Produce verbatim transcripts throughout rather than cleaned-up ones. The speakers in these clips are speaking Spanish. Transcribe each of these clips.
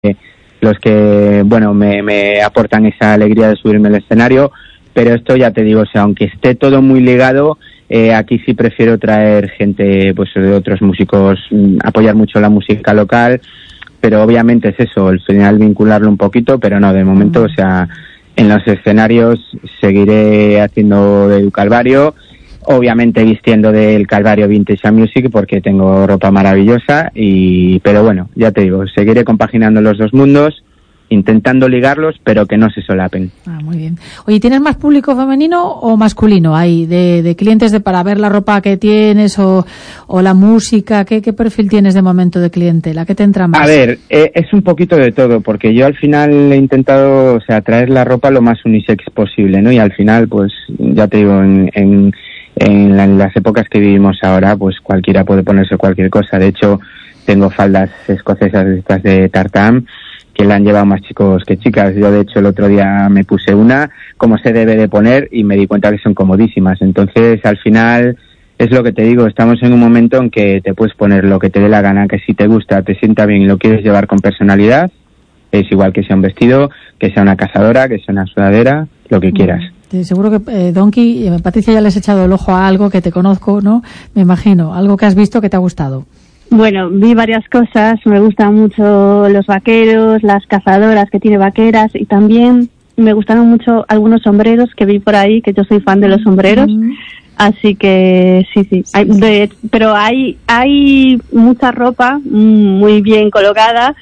los que bueno me, me aportan esa alegría de subirme al escenario, pero esto ya te digo, o sea, aunque esté todo muy ligado, eh, aquí sí prefiero traer gente pues de otros músicos, apoyar mucho la música local, pero obviamente es eso, al final vincularlo un poquito, pero no, de momento, o sea, en los escenarios seguiré haciendo del Calvario, obviamente vistiendo del Calvario Vintage and Music porque tengo ropa maravillosa, y pero bueno, ya te digo, seguiré compaginando los dos mundos, intentando ligarlos, pero que no se solapen. Ah, muy bien. Oye, ¿tienes más público femenino o masculino ahí, de, de clientes de para ver la ropa que tienes o, o la música? ¿Qué, qué perfil tienes de momento de clientela? ¿Qué te entra más? A ver, eh, es un poquito de todo, porque yo al final he intentado, o sea, traer la ropa lo más unisex posible, ¿no? Y al final, pues, ya te digo, en, en, en, la, en las épocas que vivimos ahora, pues cualquiera puede ponerse cualquier cosa. De hecho, tengo faldas escocesas de estas de tartán, que la han llevado más chicos que chicas. Yo, de hecho, el otro día me puse una, como se debe de poner, y me di cuenta que son comodísimas. Entonces, al final, es lo que te digo, estamos en un momento en que te puedes poner lo que te dé la gana, que si te gusta, te sienta bien y lo quieres llevar con personalidad, es igual que sea un vestido, que sea una cazadora, que sea una sudadera, lo que quieras. Eh, seguro que, eh, Donkey, eh, Patricia, ya le has echado el ojo a algo que te conozco, ¿no? Me imagino, algo que has visto que te ha gustado. Bueno, vi varias cosas, me gustan mucho los vaqueros, las cazadoras que tiene vaqueras, y también me gustaron mucho algunos sombreros que vi por ahí, que yo soy fan de los sombreros, mm. así que sí, sí, hay, de, pero hay hay mucha ropa muy bien colocada,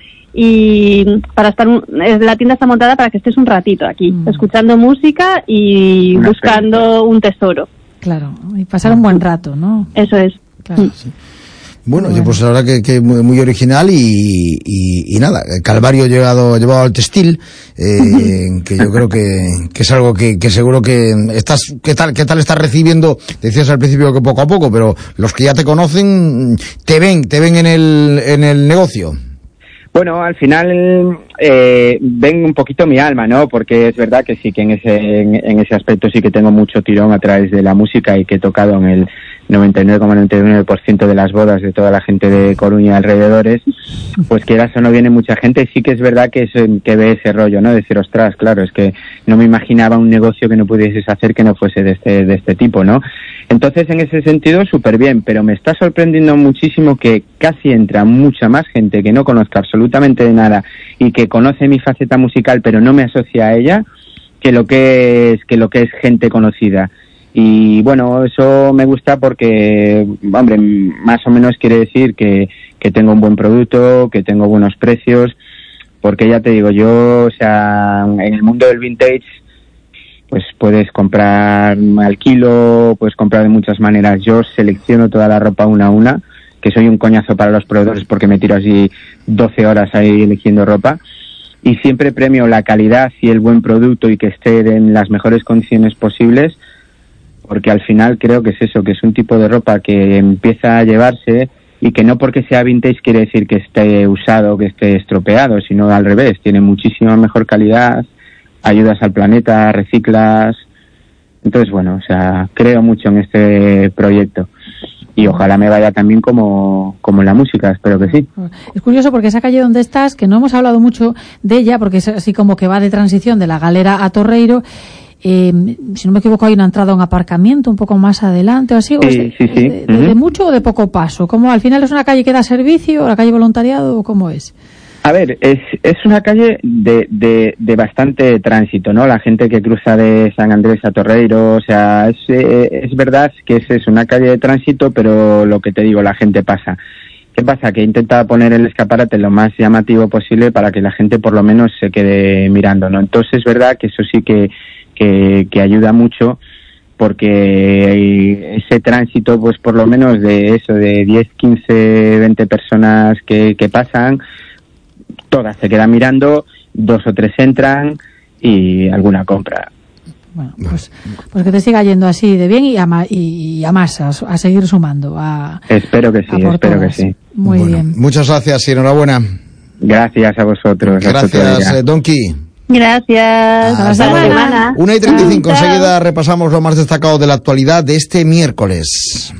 y para estar, la tienda está montada para que estés un ratito aquí, mm. escuchando música y Una buscando fe. un tesoro. Claro, y pasar un buen rato, ¿no? Eso es. Claro. Mm. Sí. Bueno, bueno, pues la verdad que, que muy, muy original y, y, y nada, Calvario llegado, llevado al textil, eh, que yo creo que, que es algo que, que seguro que estás, ¿qué tal, qué tal estás recibiendo? Decías al principio que poco a poco, pero los que ya te conocen, te ven, te ven en el, en el negocio. Bueno, al final eh, ven un poquito mi alma, ¿no? Porque es verdad que sí, que en ese, en, en ese aspecto sí que tengo mucho tirón a través de la música, y que he tocado en el noventa y nueve coma noventa y nueve por ciento de las bodas de toda la gente de Coruña y alrededores. Pues quieras o no, viene mucha gente, sí que es verdad que, es, que ve ese rollo, ¿no? Decir, ostras, claro, es que no me imaginaba un negocio que no pudieses hacer que no fuese de este, de este tipo, ¿no? Entonces, en ese sentido, súper bien, pero me está sorprendiendo muchísimo que casi entra mucha más gente que no conozca absolutamente de nada y que conoce mi faceta musical pero no me asocia a ella, que lo que es, que lo que es gente conocida. Y bueno, eso me gusta porque, hombre, más o menos quiere decir que, que tengo un buen producto, que tengo buenos precios, porque ya te digo, yo, o sea, en el mundo del vintage, pues puedes comprar al kilo, puedes comprar de muchas maneras. Yo selecciono toda la ropa una a una, que soy un coñazo para los proveedores porque me tiro así doce horas ahí eligiendo ropa, y siempre premio la calidad y el buen producto y que esté en las mejores condiciones posibles, porque al final creo que es eso, que es un tipo de ropa que empieza a llevarse, y que no porque sea vintage quiere decir que esté usado, que esté estropeado, sino al revés, tiene muchísima mejor calidad, ayudas al planeta, reciclas. Entonces, bueno, o sea, creo mucho en este proyecto. Y ojalá me vaya también como, como en la música, espero que sí. Es curioso porque esa calle donde estás, que no hemos hablado mucho de ella, porque es así como que va de transición de la Galera a Torreiro, eh, si no me equivoco hay una entrada a un aparcamiento un poco más adelante o así, o sí, es de, sí, sí. De, de, uh-huh. de mucho o de poco paso, como al final es una calle que da servicio, la calle voluntariado, o cómo es. A ver, es es una calle de, de, de bastante tránsito, ¿no? La gente que cruza de San Andrés a Torreiro, o sea, es, es verdad que es, es una calle de tránsito, pero lo que te digo, la gente pasa. ¿Qué pasa? Que he intentado poner el escaparate lo más llamativo posible para que la gente por lo menos se quede mirando, ¿no? Entonces es verdad que eso sí que, que, que ayuda mucho, porque ese tránsito, pues por lo menos de eso, de diez, quince, veinte personas que, que pasan, todas se quedan mirando, dos o tres entran y alguna compra. Bueno, pues, pues que te siga yendo así de bien y a, ma, y, y a más, a, a seguir sumando. A, espero que sí, espero todas. que sí. Muy bueno, bien. Muchas gracias y enhorabuena. Gracias a vosotros. Gracias, eh, Donkey. Gracias. Hasta la semana. una y treinta y cinco, enseguida repasamos lo más destacado de la actualidad de este miércoles.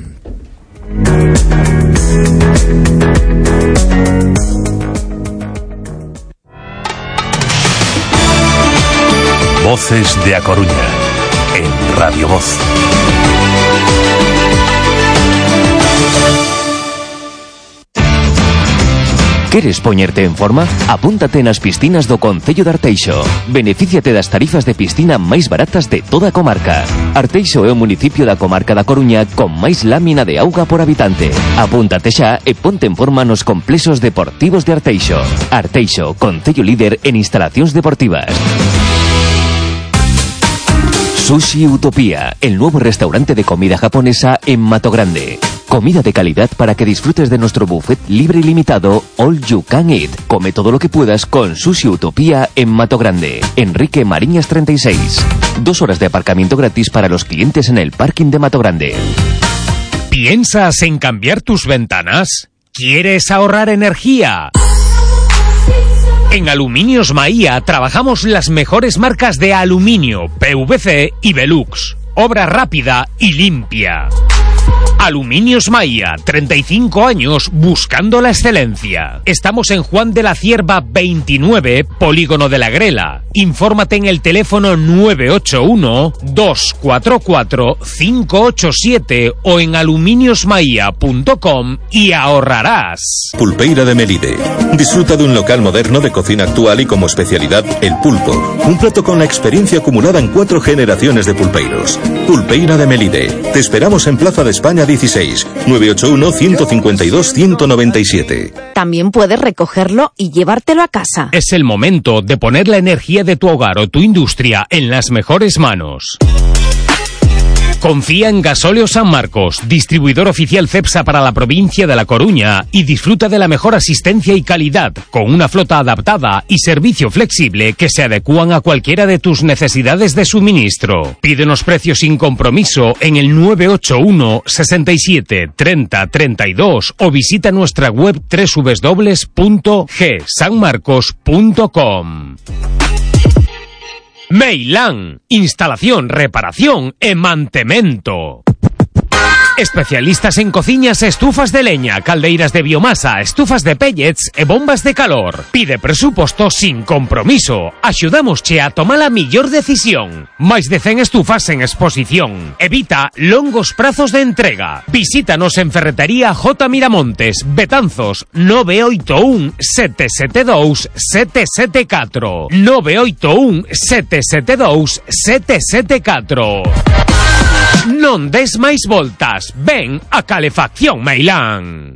Voces de A Coruña, en Radio Voz. Queres poñerte en forma? Apúntate nas piscinas do Concello de Arteixo. Benefíciate das tarifas de piscina máis baratas de toda a comarca. Arteixo é o municipio da comarca da Coruña con máis lámina de auga por habitante. Apúntate xa e ponte en forma nos complexos deportivos de Arteixo. Arteixo, concello líder en instalacións deportivas. Sushi Utopía, el nuevo restaurante de comida japonesa en Mato Grande. Comida de calidad para que disfrutes de nuestro buffet libre y limitado All You Can Eat. Come todo lo que puedas con Sushi Utopía en Mato Grande. Enrique Mariñas treinta y seis. Dos horas de aparcamiento gratis para los clientes en el parking de Mato Grande. ¿Piensas en cambiar tus ventanas? ¿Quieres ahorrar energía? En Aluminios Maía trabajamos las mejores marcas de aluminio, P V C y Velux. Obra rápida y limpia. Aluminios Maía, treinta y cinco años buscando la excelencia. Estamos en Juan de la Cierva veintinueve, Polígono de la Grela. Infórmate en el teléfono nueve ocho uno, dos cuatro cuatro, cinco ocho siete o en aluminios maía punto com y ahorrarás. Pulpeira de Melide. Disfruta de un local moderno de cocina actual y como especialidad el pulpo. Un plato con la experiencia acumulada en cuatro generaciones de pulpeiros. Pulpeira de Melide. Te esperamos en Plaza de España dieciséis, nueve ocho uno, uno cinco dos, uno nueve siete. También puedes recogerlo y llevártelo a casa. Es el momento de poner la energía de tu hogar o tu industria en las mejores manos. Confía en Gasóleo San Marcos, distribuidor oficial Cepsa para la provincia de La Coruña, y disfruta de la mejor asistencia y calidad, con una flota adaptada y servicio flexible que se adecúan a cualquiera de tus necesidades de suministro. Pídenos precios sin compromiso en el nueve ocho uno, sesenta y siete, treinta, treinta y dos o visita nuestra web doble u doble u doble u punto g san marcos punto com. Meilán, instalación, reparación e mantemento. Especialistas en cociñas e estufas de leña, caldeiras de biomasa, estufas de pellets e bombas de calor. Pide presuposto sin compromiso. Axudámosche a tomar a millor decisión. Máis de cen estufas en exposición. Evita longos prazos de entrega. Visítanos en Ferretería J. Miramontes, Betanzos, nove oito un, sete sete dous, sete sete catro. nove oito un, sete sete dous, sete sete catro. Non des máis voltas, ven a Calefacción Meilán.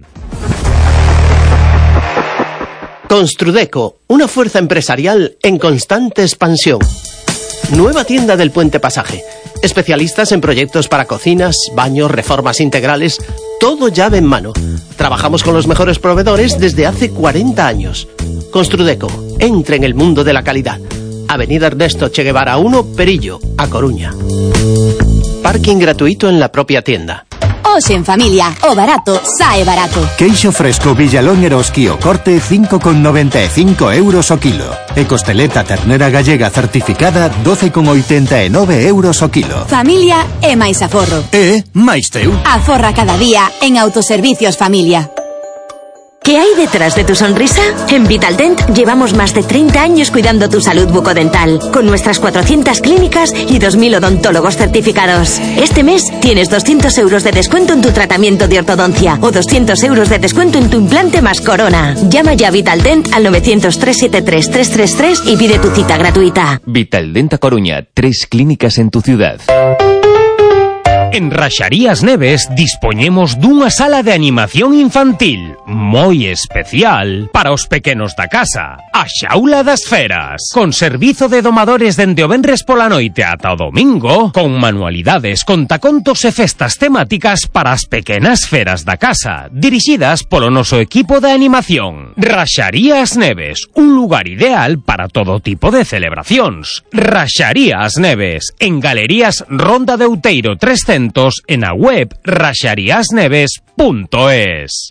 Construdeco, una fuerza empresarial en constante expansión. Nueva tienda del Puente Pasaje. Especialistas en proyectos para cocinas, baños, reformas integrales, todo llave en mano. Trabajamos con los mejores proveedores desde hace cuarenta años. Construdeco, entre en el mundo de la calidad. Avenida Ernesto Che Guevara uno, Perillo, A Coruña. Parking gratuito en la propia tienda. Os en familia, o barato, sae barato. Queixo fresco Villalón Eroski o corte cinco con noventa y cinco euros o kilo. E costeleta ternera gallega certificada doce con ochenta y nueve euros o kilo. Familia e máis aforro. E máis teu. Aforra cada día en Autoservicios Familia. ¿Qué hay detrás de tu sonrisa? En Vitaldent llevamos más de treinta años cuidando tu salud bucodental, con nuestras cuatrocientas clínicas y dos mil odontólogos certificados. Este mes tienes doscientos euros de descuento en tu tratamiento de ortodoncia o doscientos euros de descuento en tu implante más corona. Llama ya a Vitaldent al nueve cero cero, tres siete tres, tres tres tres y pide tu cita gratuita. Vitaldent A Coruña, tres clínicas en tu ciudad. En Raxarías Neves dispoñemos dunha sala de animación infantil moi especial para os pequenos da casa, a Xaula das Feras, con servizo de domadores dende o venres pola noite ata o domingo, con manualidades, contacontos e festas temáticas para as pequenas feras da casa, dirixidas polo noso equipo de animación. Raxarías Neves, un lugar ideal para todo tipo de celebracións. Raxarías Neves, en Galerías Ronda de Outeiro trescentos, en a web raxarías neves punto es.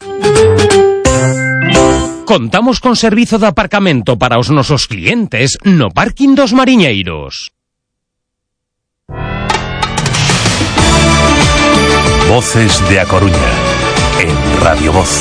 Contamos con servizo de aparcamento para os nosos clientes no parking dos Mariñeiros. Voces de A Coruña, en Radio Voz.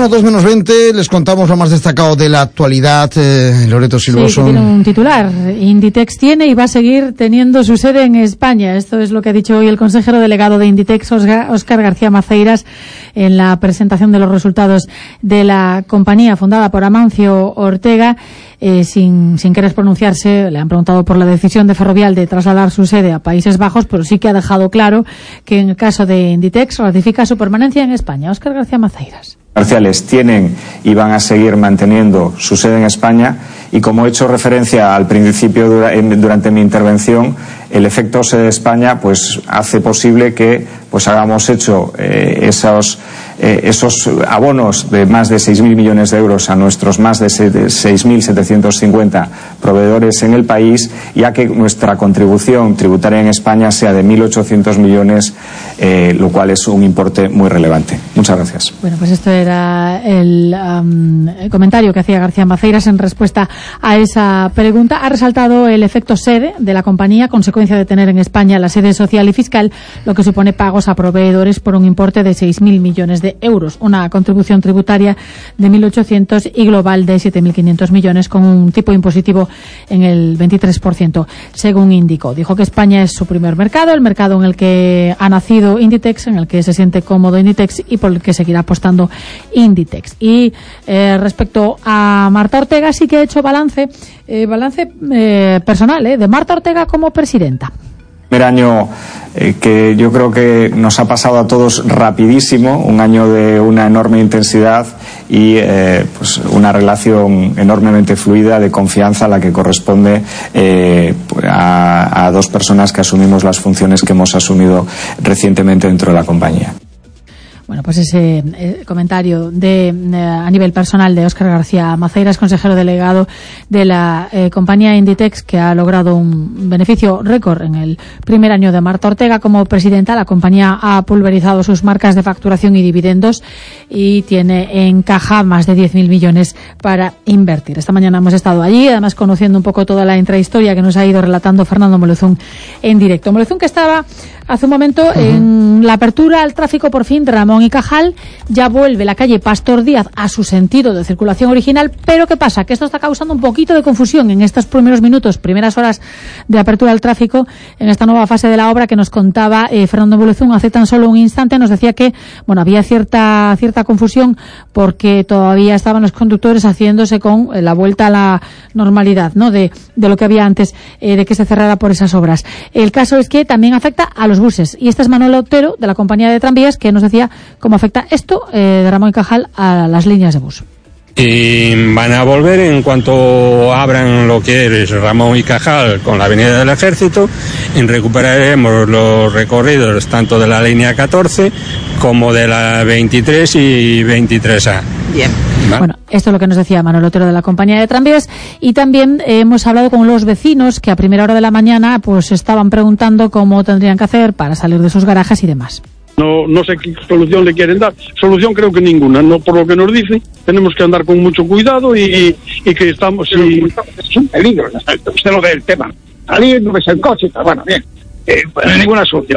Bueno, dos menos veinte, les contamos lo más destacado de la actualidad. Eh, Loreto Silvoso. Sí, tiene un titular. Inditex tiene y va a seguir teniendo su sede en España. Esto es lo que ha dicho hoy el consejero delegado de Inditex, Óscar García Maceiras, en la presentación de los resultados de la compañía fundada por Amancio Ortega. Eh, sin, sin querer pronunciarse, le han preguntado por la decisión de Ferrovial de trasladar su sede a Países Bajos, pero sí que ha dejado claro que en el caso de Inditex ratifica su permanencia en España. Óscar García Maceiras. Comerciales tienen y van a seguir manteniendo su sede en España, y como he hecho referencia al principio durante mi intervención, el efecto sede de España pues hace posible que pues hayamos hecho eh, esos eh, esos abonos de más de seis mil millones de euros a nuestros más de seis mil setecientos cincuenta proveedores en el país, ya que nuestra contribución tributaria en España sea de mil ochocientos millones, eh, lo cual es un importe muy relevante. Muchas gracias. Bueno, pues esto era el, um, el comentario que hacía García Maceiras en respuesta a esa pregunta. Ha resaltado el efecto sede de la compañía, consecuencia de tener en España la sede social y fiscal, lo que supone pagos a proveedores por un importe de seis mil millones de euros, una contribución tributaria de mil ochocientos y global de siete mil quinientos millones, con un tipo impositivo en el veintitrés por ciento, según indicó. Dijo que España es su primer mercado, el mercado en el que ha nacido Inditex, en el que se siente cómodo Inditex y por el que seguirá apostando Inditex. Y eh, respecto a Marta Ortega, sí que ha hecho balance, eh, balance eh, personal eh, de Marta Ortega como presidenta. Primer año eh, que yo creo que nos ha pasado a todos rapidísimo, un año de una enorme intensidad y eh, pues una relación enormemente fluida, de confianza, a la que corresponde eh, a, a dos personas que asumimos las funciones que hemos asumido recientemente dentro de la compañía. Bueno, pues ese eh, comentario de eh, a nivel personal de Óscar García Maceiras, consejero delegado de la eh, compañía Inditex, que ha logrado un beneficio récord en el primer año de Marta Ortega como presidenta. La compañía ha pulverizado sus marcas de facturación y dividendos y tiene en caja más de diez mil millones para invertir. Esta mañana hemos estado allí, además conociendo un poco toda la intrahistoria que nos ha ido relatando Fernando Molezún en directo. Molezún, que estaba hace un momento uh-huh. en la apertura al tráfico por fin de Ramón y Cajal. Ya vuelve la calle Pastor Díaz a su sentido de circulación original, pero ¿qué pasa? Que esto está causando un poquito de confusión en estos primeros minutos, primeras horas de apertura al tráfico en esta nueva fase de la obra que nos contaba eh, Fernando Molezún hace tan solo un instante. Nos decía que, bueno, había cierta cierta confusión porque todavía estaban los conductores haciéndose con eh, la vuelta a la normalidad, ¿no?, de, de lo que había antes eh, de que se cerrara por esas obras. El caso es que también afecta a los buses, y este es Manuel Otero, de la compañía de tranvías, que nos decía cómo afecta esto eh, de Ramón y Cajal a las líneas de bus. Y van a volver en cuanto abran lo que es Ramón y Cajal con la Avenida del Ejército, y recuperaremos los recorridos tanto de la línea catorce como de la veintitrés y veintitrés A. Bien. ¿Vale? Bueno, esto es lo que nos decía Manuel Otero de la compañía de tranvías, y también eh, hemos hablado con los vecinos que a primera hora de la mañana pues estaban preguntando cómo tendrían que hacer para salir de sus garajes y demás. No, no sé qué solución le quieren dar. Solución creo que ninguna, no, por lo que nos dicen. Tenemos que andar con mucho cuidado y, y que estamos... Y... Es un peligro, usted lo ve el tema. Salir, no ves el coche, bueno, bien. Eh, pues, ninguna solución.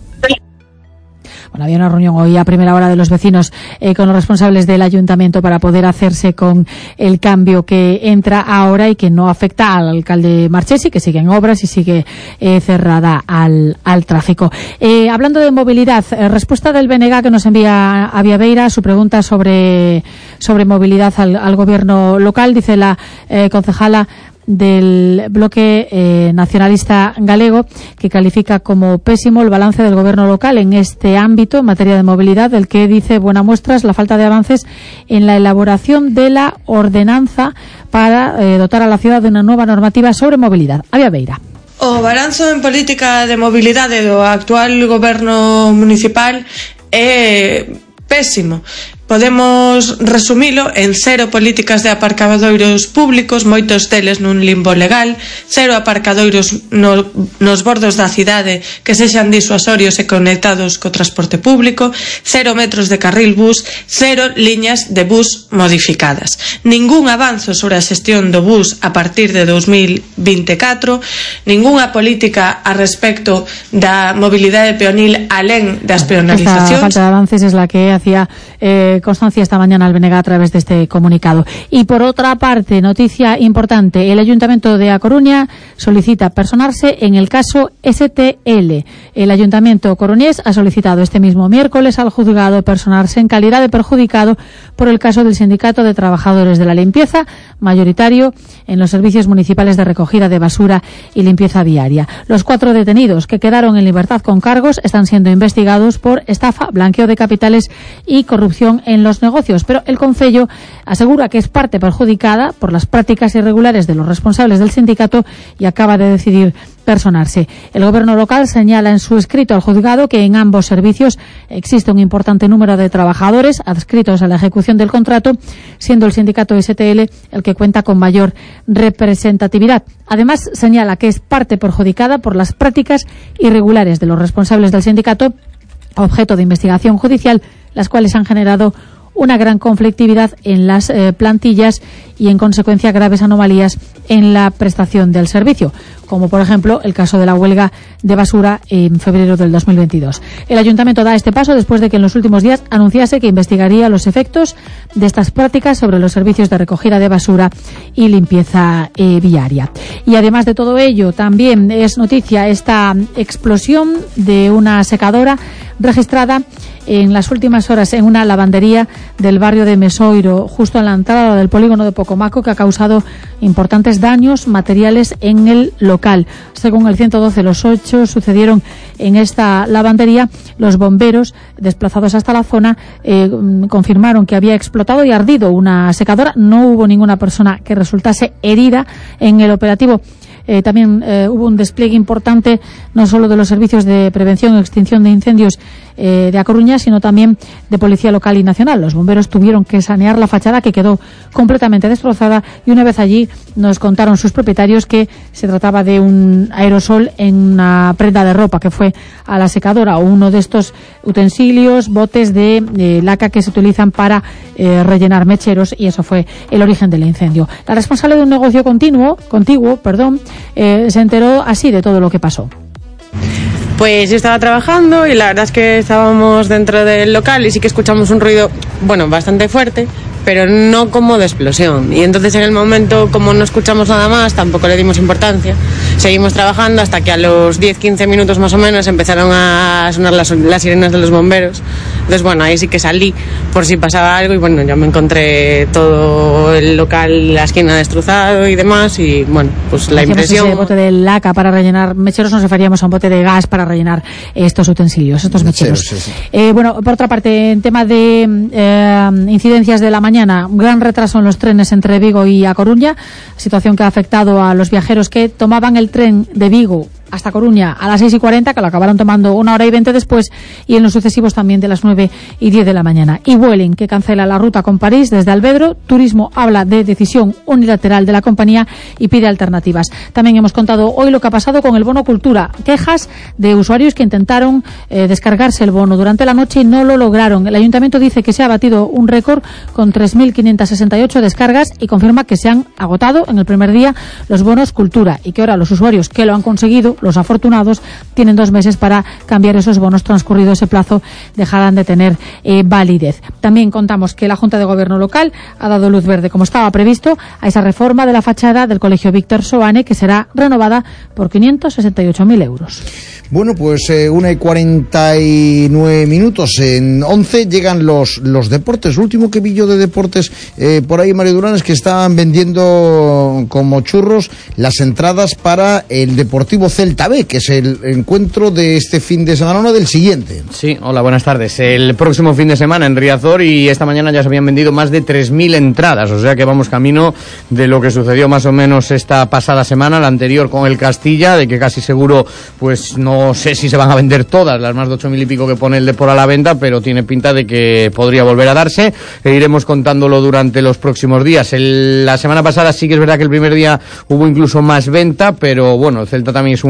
Bueno, había una reunión hoy a primera hora de los vecinos eh, con los responsables del ayuntamiento para poder hacerse con el cambio que entra ahora y que no afecta al alcalde Marchesi, que sigue en obras y sigue eh, cerrada al, al tráfico. Eh, hablando de movilidad, eh, respuesta del B N G que nos envía a Viaveira su pregunta sobre, sobre movilidad al, al gobierno local. Dice la eh, concejala del bloque eh, nacionalista galego, que califica como pésimo el balance del gobierno local en este ámbito en materia de movilidad, del que dice buena muestra es la falta de avances en la elaboración de la ordenanza para eh, dotar a la ciudad de una nueva normativa sobre movilidad. Avia Beira. O balanzo en política de mobilidade do actual goberno municipal é pésimo. Podemos resumilo en cero políticas de aparcadoiros públicos, moitos deles nun limbo legal, cero aparcadoiros no, nos bordos da cidade que sexan disuasorios e conectados co transporte público, cero metros de carril bus, cero liñas de bus modificadas. Ningún avanzo sobre a xestión do bus a partir de dos mil vinte e catro, ningunha política a respecto da mobilidade peonil alén das peonalizacións. Esta falta de avances es la que hacía eh, eh, constancia esta mañana al B N G a través de este comunicado. Y por otra parte, noticia importante, el Ayuntamiento de A Coruña solicita personarse en el caso S T L. El Ayuntamiento coruñés ha solicitado este mismo miércoles al juzgado personarse en calidad de perjudicado por el caso del Sindicato de Trabajadores de la Limpieza, mayoritario en los servicios municipales de recogida de basura y limpieza viaria. Los cuatro detenidos que quedaron en libertad con cargos están siendo investigados por estafa, blanqueo de capitales y corrupción en los negocios, pero el Concello asegura que es parte perjudicada por las prácticas irregulares de los responsables del sindicato y acaba de decidir personarse. El gobierno local señala en su escrito al juzgado que en ambos servicios existe un importante número de trabajadores adscritos a la ejecución del contrato, siendo el sindicato S T L el que cuenta con mayor representatividad. Además, señala que es parte perjudicada por las prácticas irregulares de los responsables del sindicato, objeto de investigación judicial, las cuales han generado una gran conflictividad en las eh, plantillas y, en consecuencia, graves anomalías en la prestación del servicio, como por ejemplo el caso de la huelga de basura en febrero del dos mil veintidós. El Ayuntamiento da este paso después de que en los últimos días anunciase que investigaría los efectos de estas prácticas sobre los servicios de recogida de basura y limpieza eh, viaria. Y además de todo ello, también es noticia esta explosión de una secadora registrada en las últimas horas en una lavandería del barrio de Mesoiro, justo en la entrada del polígono de Pocomaco, que ha causado importantes daños materiales en el local. Según el ciento doce, los hechos sucedieron en esta lavandería. Los bomberos, desplazados hasta la zona, eh, confirmaron que había explotado y ardido una secadora. No hubo ninguna persona que resultase herida en el operativo. Eh, también eh, hubo un despliegue importante no solo de los servicios de prevención y extinción de incendios eh, de A Coruña, sino también de Policía Local y Nacional. Los bomberos tuvieron que sanear la fachada, que quedó completamente destrozada, y una vez allí nos contaron sus propietarios que se trataba de un aerosol en una prenda de ropa que fue a la secadora, o uno de estos utensilios, botes de, de laca que se utilizan para eh, rellenar mecheros, y eso fue el origen del incendio. La responsable de un negocio continuo, contiguo, perdón, Eh, se enteró así de todo lo que pasó. Pues yo estaba trabajando y la verdad es que estábamos dentro del local y sí que escuchamos un ruido, bueno, bastante fuerte, pero no como de explosión. Y entonces en el momento, como no escuchamos nada más, tampoco le dimos importancia. Seguimos trabajando hasta que a los diez quince minutos más o menos empezaron a sonar las, las sirenas de los bomberos. Entonces, bueno, ahí sí que salí por si pasaba algo y, bueno, ya me encontré todo el local, la esquina destrozado y demás, y, bueno, pues la impresión... Ese bote de laca para rellenar mecheros, nos referíamos a un bote de gas para rellenar estos utensilios, estos mecheros. mecheros sí, sí. Eh, bueno, por otra parte, en tema de eh, incidencias de la mañana, un gran retraso en los trenes entre Vigo y A Coruña, situación que ha afectado a los viajeros que tomaban el tren de Vigo hasta Coruña a las seis y cuarenta, que lo acabaron tomando una hora y veinte después, y en los sucesivos también de las nueve y diez de la mañana. Y Vueling, que cancela la ruta con París desde Albedro. Turismo habla de decisión unilateral de la compañía y pide alternativas. También hemos contado hoy lo que ha pasado con el bono cultura. Quejas de usuarios que intentaron eh, descargarse el bono durante la noche y no lo lograron. El ayuntamiento dice que se ha batido un récord con tres mil quinientas sesenta y ocho descargas y confirma que se han agotado en el primer día los bonos cultura, y que ahora los usuarios que lo han conseguido, los afortunados, tienen dos meses para cambiar esos bonos. Transcurrido ese plazo, dejarán de tener eh, validez. También contamos que la Junta de Gobierno local ha dado luz verde, como estaba previsto, a esa reforma de la fachada del Colegio Víctor Soane, que será renovada por quinientos sesenta y ocho mil euros. Bueno, pues eh, una y cuarenta y nueve minutos. En once llegan los, los deportes. Lo último que vi yo de deportes eh, por ahí, Mario Durán, es que estaban vendiendo como churros las entradas para el Deportivo Celta B, que es el encuentro de este fin de semana, no del siguiente. Sí, hola, buenas tardes. El próximo fin de semana en Riazor, y esta mañana ya se habían vendido más de tres mil entradas, o sea que vamos camino de lo que sucedió más o menos esta pasada semana, la anterior con el Castilla, de que casi seguro, pues no No sé si se van a vender todas, las más de ocho mil y pico que pone el Depor a la venta, pero tiene pinta de que podría volver a darse, e iremos contándolo durante los próximos días. El, la semana pasada sí que es verdad que el primer día hubo incluso más venta, pero bueno, el Celta también es un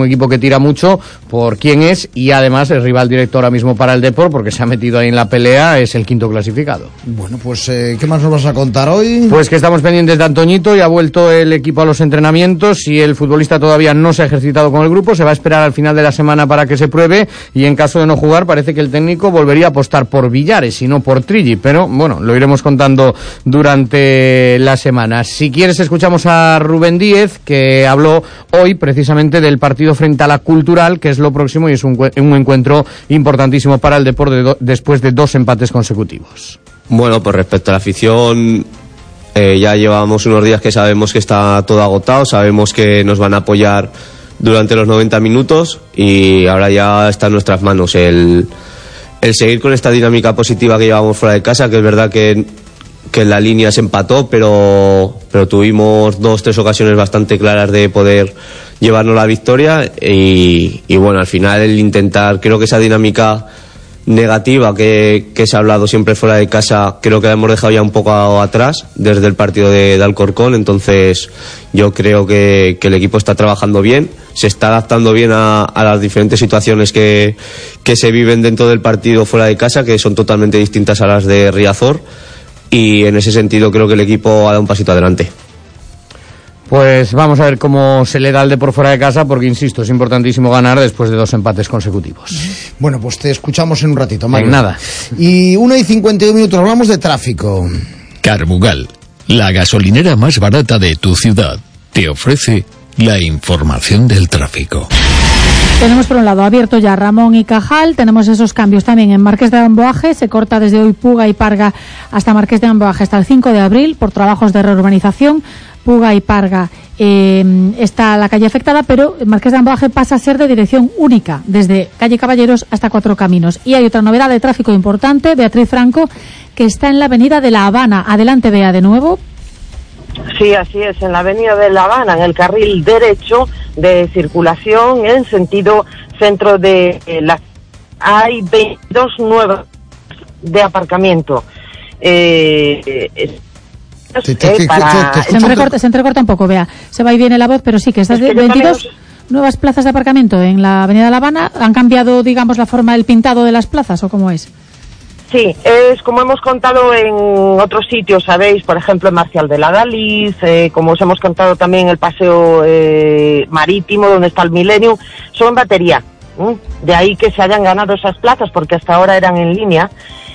un equipo que tira mucho por quién es, y además es rival directo ahora mismo para el Depor, porque se ha metido ahí en la pelea, es el quinto clasificado. Bueno, pues eh, ¿qué más nos vas a contar hoy? Pues que estamos pendientes de Antoñito, y ha vuelto el equipo a los entrenamientos, y el futbolista todavía no se ha ejercitado con el grupo, se va a esperar al final de la semana para que se pruebe, y en caso de no jugar parece que el técnico volvería a apostar por Villares y no por Trilli, pero bueno, lo iremos contando durante la semana. Si quieres, escuchamos a Rubén Díez, que habló hoy precisamente del partido frente a la Cultural, que es lo próximo, y es un, un encuentro importantísimo para el deporte de después de dos empates consecutivos. Bueno, pues respecto a la afición, eh, ya llevamos unos días que sabemos que está todo agotado, sabemos que nos van a apoyar durante los noventa minutos, y ahora ya está en nuestras manos el, el seguir con esta dinámica positiva que llevamos fuera de casa, que es verdad que, que en la línea se empató, pero, pero tuvimos dos, tres ocasiones bastante claras de poder llevarnos la victoria, y, y bueno, al final el intentar, creo que esa dinámica negativa que, que se ha hablado siempre fuera de casa, creo que la hemos dejado ya un poco atrás desde el partido de, de Alcorcón. Entonces yo creo que, que el equipo está trabajando bien, se está adaptando bien a, a las diferentes situaciones que, que se viven dentro del partido fuera de casa, que son totalmente distintas a las de Riazor, y en ese sentido creo que el equipo ha dado un pasito adelante. Pues vamos a ver cómo se le da el de por fuera de casa, porque insisto, es importantísimo ganar después de dos empates consecutivos. Bueno, pues te escuchamos en un ratito, Mario. En nada. Y una y cincuenta y un minutos, hablamos de tráfico. Carbugal, la gasolinera más barata de tu ciudad, te ofrece la información del tráfico. Tenemos por un lado abierto ya Ramón y Cajal, tenemos esos cambios también en Marqués de Amboaje, se corta desde hoy Puga y Parga hasta Marqués de Amboaje hasta el cinco de abril por trabajos de reurbanización. Puga y Parga eh, está la calle afectada, pero Marqués de Amboaje pasa a ser de dirección única, desde calle Caballeros hasta Cuatro Caminos. Y hay otra novedad de tráfico importante, Beatriz Franco, que está en la avenida de La Habana. Adelante, Bea, de nuevo. Sí, así es, en la avenida de La Habana, en el carril derecho de circulación en sentido centro de eh, la... Hay veintidós nuevas de aparcamiento. Eh, eh, Te, te, te, para... te, te, te, se, entrecorta, se entrecorta un poco, Bea. Se va y viene la voz, pero sí que estas es que veintidós nuevas plazas de aparcamiento en la avenida de La Habana. ¿Han cambiado, digamos, la forma del pintado de las plazas o cómo es? Sí, es como hemos contado en otros sitios, ¿sabéis? Por ejemplo, en Marcial de la Daliz, eh, como os hemos contado también el paseo eh, marítimo, donde está el Millennium, son en batería. ¿eh? De ahí que se hayan ganado esas plazas, porque hasta ahora eran en línea.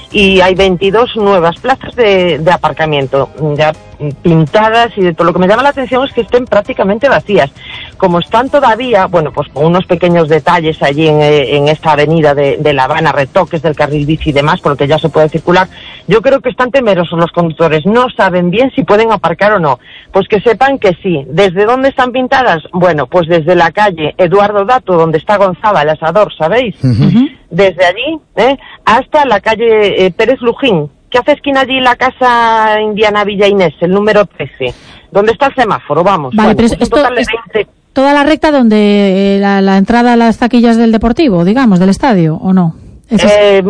Y hay veintidós nuevas plazas de, de aparcamiento ya pintadas, y de todo. Lo que me llama la atención es que estén prácticamente vacías. Como están todavía, bueno, pues con unos pequeños detalles allí en, en esta avenida de, de La Habana, retoques del carril bici y demás, porque ya se puede circular, yo creo que están temerosos los conductores, no saben bien si pueden aparcar o no. Pues que sepan que sí. ¿Desde dónde están pintadas? Bueno, pues desde la calle Eduardo Dato, donde está Gonzaba, el asador, ¿sabéis? Uh-huh. Desde allí, ¿eh? hasta la calle eh, Pérez Lujín, que hace esquina allí la casa Indiana Villa Inés, el número trece, donde está el semáforo, vamos. Vale, bueno, pero pues esto, total de veinte... toda la recta donde eh, la, la entrada a las taquillas del Deportivo, digamos, del estadio, ¿o no? Eh,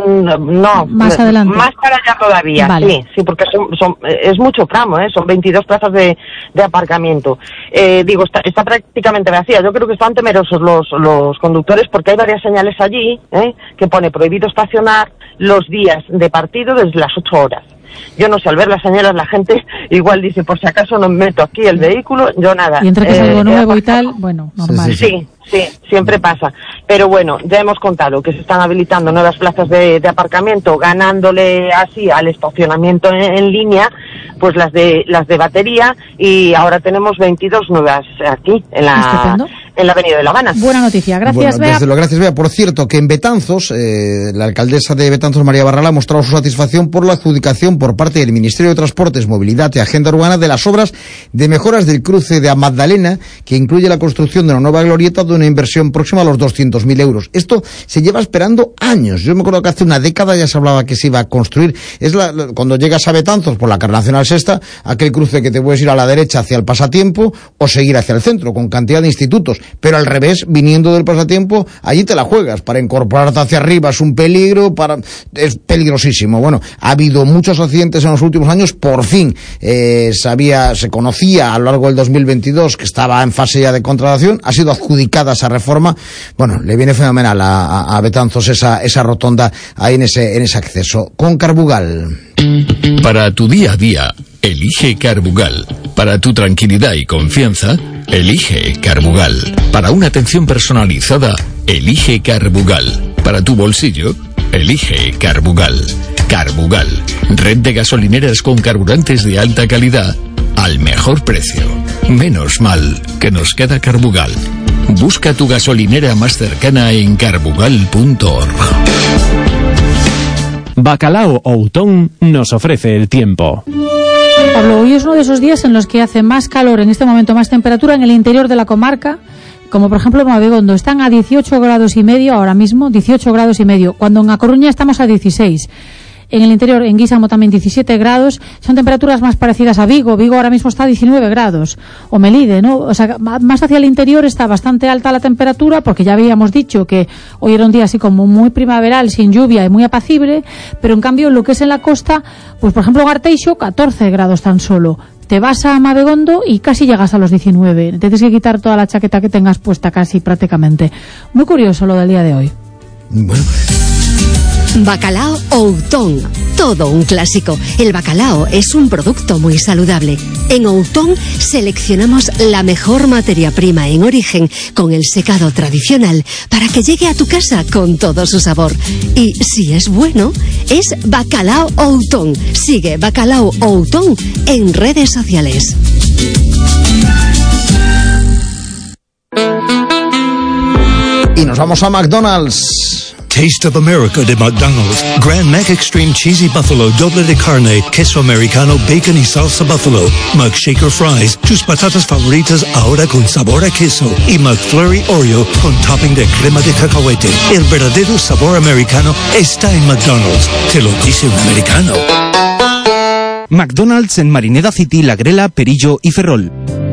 no, más adelante. Más para allá todavía, vale. sí, sí, porque son, son, es mucho tramo, ¿eh? Son veintidós plazas de, de aparcamiento. Eh, digo, está, está prácticamente vacía. Yo creo que están temerosos los, los conductores, porque hay varias señales allí, ¿eh? que pone prohibido estacionar los días de partido desde las ocho horas. Yo no sé, al ver las señalas la gente igual dice, por si acaso no meto aquí el vehículo, yo nada. Y entre que es algo eh, nuevo y tal, bueno, normal. Sí, sí, sí, siempre pasa. Pero bueno, ya hemos contado que se están habilitando nuevas plazas de, de aparcamiento, ganándole así al estacionamiento en, en línea, pues las de las de batería, y ahora tenemos veintidós nuevas aquí en la... Estupendo. En la avenida de La Habana. Buena noticia, gracias, bueno, Bea. Desde lo, gracias, Bea. Por cierto, que en Betanzos, eh, la alcaldesa de Betanzos, María Barral, ha mostrado su satisfacción por la adjudicación por parte del Ministerio de Transportes, Movilidad y Agenda Urbana de las obras de mejoras del cruce de Magdalena, que incluye la construcción de una nueva glorieta de una inversión próxima a los doscientos mil euros. Esto se lleva esperando años. Yo me acuerdo que hace una década ya se hablaba que se iba a construir. Es la, la, cuando llegas a Betanzos por la carretera nacional sexta, aquel cruce que te puedes ir a la derecha hacia el pasatiempo o seguir hacia el centro, con cantidad de institutos. pero al revés, viniendo del pasatiempo, allí te la juegas. Para incorporarte hacia arriba es un peligro, para es peligrosísimo. Bueno, ha habido muchos accidentes en los últimos años, por fin eh, sabía, se conocía a lo largo del dos mil veintidós que estaba en fase ya de contratación, ha sido adjudicada esa reforma. Bueno, le viene fenomenal a, a, a Betanzos esa, esa rotonda ahí en ese, en ese acceso. Con Carbugal. Para tu día a día, elige Carbugal. Para tu tranquilidad y confianza, elige Carbugal. Para una atención personalizada, elige Carbugal. Para tu bolsillo, elige Carbugal. Carbugal, red de gasolineras con carburantes de alta calidad al mejor precio. Menos mal que nos queda Carbugal. Busca tu gasolinera más cercana en carbugal punto org. Bacalao Outón nos ofrece el tiempo. Pablo, hoy es uno de esos días en los que hace más calor, en este momento más temperatura en el interior de la comarca, como por ejemplo en Mabegondo. Están a dieciocho grados y medio ahora mismo, dieciocho grados y medio, cuando en A Coruña estamos a dieciséis. En el interior, en Guísamo también diecisiete grados, son temperaturas más parecidas a Vigo. Vigo ahora mismo está a diecinueve grados, o Melide, ¿no? O sea, más hacia el interior está bastante alta la temperatura, porque ya habíamos dicho que hoy era un día así como muy primaveral, sin lluvia y muy apacible, pero en cambio lo que es en la costa, pues por ejemplo en Arteixo, catorce grados tan solo. Te vas a Mabegondo y casi llegas a los diecinueve. Tienes que quitar toda la chaqueta que tengas puesta casi prácticamente. Muy curioso lo del día de hoy. Bueno. Bacalao Outón, todo un clásico. El bacalao es un producto muy saludable. En Outón seleccionamos la mejor materia prima en origen con el secado tradicional para que llegue a tu casa con todo su sabor. Y si es bueno, es Bacalao Outón. Sigue Bacalao Outón en redes sociales. Y nos vamos a McDonald's. Taste of America de McDonald's. Grand Mac Extreme Cheesy Buffalo, doble de carne, queso americano, bacon y salsa buffalo. McShaker Fries, tus patatas favoritas ahora con sabor a queso. Y McFlurry Oreo con topping de crema de cacahuete. El verdadero sabor americano está en McDonald's. Te lo dice un americano. McDonald's en Marineda City, La Grela, Perillo y Ferrol.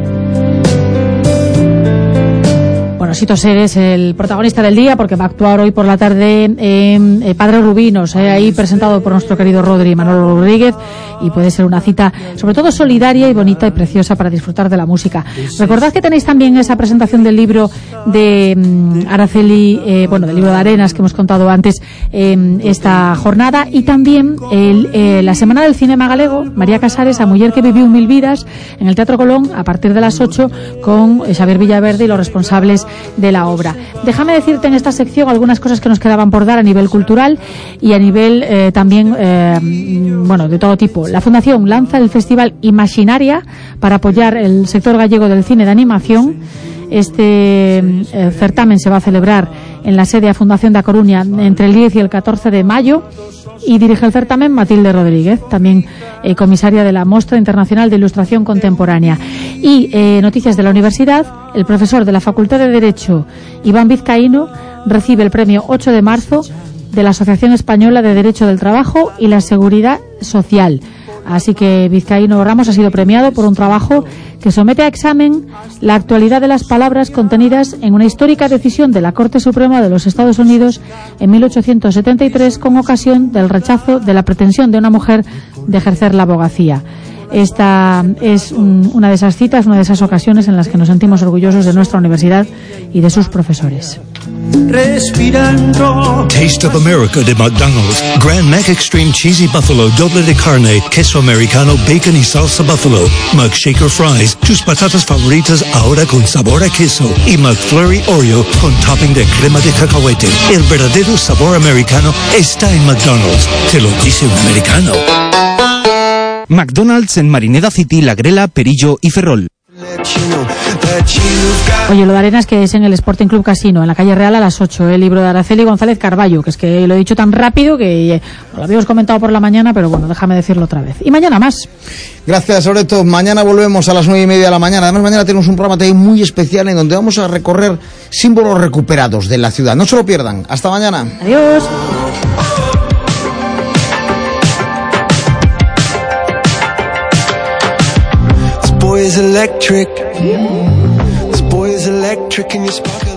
Bueno, Sito Ser es el protagonista del día porque va a actuar hoy por la tarde en eh, Padre Rubinos, eh, ahí presentado por nuestro querido Rodri Manolo Rodríguez, y puede ser una cita sobre todo solidaria y bonita y preciosa para disfrutar de la música. Recordad que tenéis también esa presentación del libro de um, Araceli, eh, bueno, del libro de Arenas que hemos contado antes, eh, esta jornada, y también el, eh, la Semana del Cinema Galego, María Casares, A muller que viviu mil vidas, en el Teatro Colón a partir de las ocho con eh, Xavier Villaverde y los responsables de la obra. Déjame decirte en esta sección algunas cosas que nos quedaban por dar a nivel cultural y a nivel eh, también, eh, bueno, de todo tipo. La Fundación lanza el Festival Imaginaria para apoyar el sector gallego del cine de animación. Este eh, certamen se va a celebrar en la sede a Fundación da Coruña entre el diez y el catorce de mayo, y dirige el certamen Matilde Rodríguez, también eh, comisaria de la Mostra Internacional de Ilustración Contemporánea. Y eh, noticias de la universidad: el profesor de la Facultad de Derecho, Iván Vizcaíno, recibe el premio ocho de marzo de la Asociación Española de Derecho del Trabajo y la Seguridad Social. Así que Vizcaíno Ramos ha sido premiado por un trabajo que somete a examen la actualidad de las palabras contenidas en una histórica decisión de la Corte Suprema de los Estados Unidos en mil ochocientos setenta y tres con ocasión del rechazo de la pretensión de una mujer de ejercer la abogacía. Esta es un, una de esas citas, una de esas ocasiones en las que nos sentimos orgullosos de nuestra universidad y de sus profesores. Respirando. Taste of America de McDonald's. Grand Mac Extreme Cheesy Buffalo, doble de carne, queso americano, bacon y salsa buffalo. McShaker Fries, tus patatas favoritas ahora con sabor a queso. Y McFlurry Oreo con topping de crema de cacahuete. El verdadero sabor americano está en McDonald's. Te lo dice un americano. McDonald's en Marineda City, La Grela, Perillo y Ferrol. Oye, lo de Arenas, que es en el Sporting Club Casino, en la calle Real a las ocho, el libro de Araceli González Carballo, que es que lo he dicho tan rápido que eh, lo habíamos comentado por la mañana, pero bueno, déjame decirlo otra vez. Y mañana más. Gracias, Loreto. Mañana volvemos a las nueve y media de la mañana. Además, mañana tenemos un programa también muy especial en donde vamos a recorrer símbolos recuperados de la ciudad. No se lo pierdan. Hasta mañana. Adiós. Boy is electric. This boy is electric and you sparkle